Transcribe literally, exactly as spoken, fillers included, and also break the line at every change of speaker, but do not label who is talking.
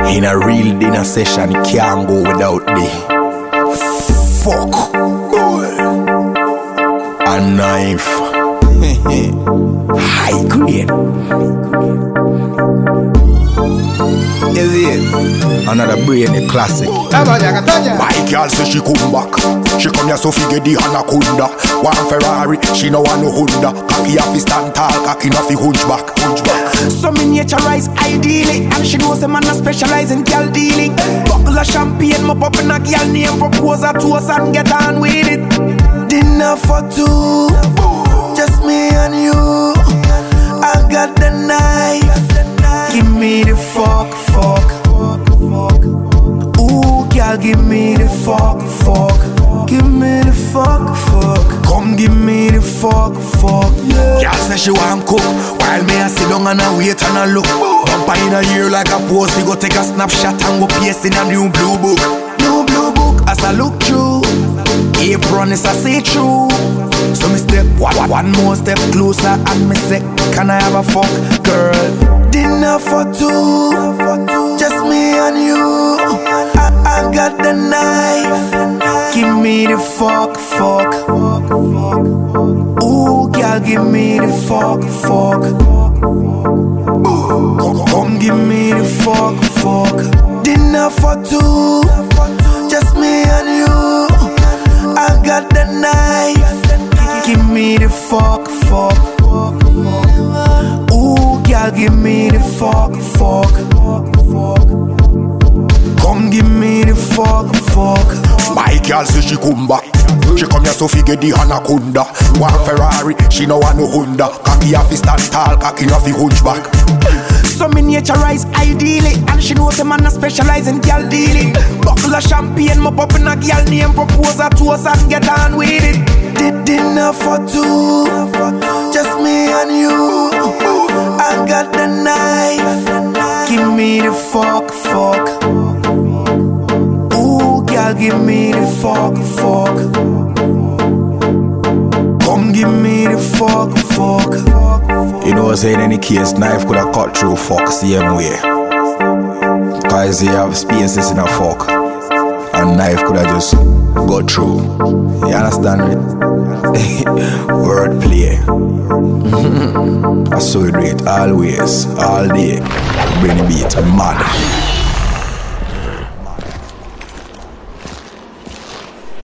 In a real dinner session, it can't go without the fuck a knife. High grade. Is it? Another brainy classic. My girl say she come back. She come here so figure the anaconda. One Ferrari, she no want no Honda. Cocky off his stand tall, cocky off his hunchback, hunchback.
So me naturalize ideally, and she knows a man a specialize in girl dealing. Buckle of champagne, my pop in a girl name, propose a toast and get on with it. Dinner for two, just me and you. I got the knife. Give me the fuck, fuck. Ooh, girl, give me the fuck, fuck. Give me the fuck, fuck. Come give me the fuck, fuck. Yeah.
Girl say she want cook, while me a sit down and a wait and a look. Bumper in a ear like a post, we go take a snapshot and go paste in a new blue book.
New blue book as I look through.
Apron is a see through. So me step one, one more step closer and me say, can I have a fuck, girl?
Dinner for two, just me and you. I, I got the knife. Give me the fuck, fuck. Ooh, girl, give me the fuck, fuck. Come give me the fuck, fuck. Dinner for two, just me and you. I got the knife. Give me the fuck, fuck. Ooh, girl, give me the fuck, fuck. Come give me the fuck, fuck.
My girl say she come back. She come here so figure the anaconda. One Ferrari, she no want no Honda. Cocky off his stand tall, cocky off his hunchback.
So me naturalize ideally, and she knows a man a specialize in girl dealing. Buckle of champagne, my pop in a girl name, propose a toast and get on with it. Did dinner for two, just me and you. I got the knife. Give me the fuck, fuck. Ooh, girl, give me the fuck, fuck. Come give me the fuck, fuck.
You know what I'm saying, in any case, knife could have cut through fuck same way. Cause you have spaces in a fuck, and knife could have just go through. You understand me? Wordplay. I saw you do it always, all day. Bring the beat mad.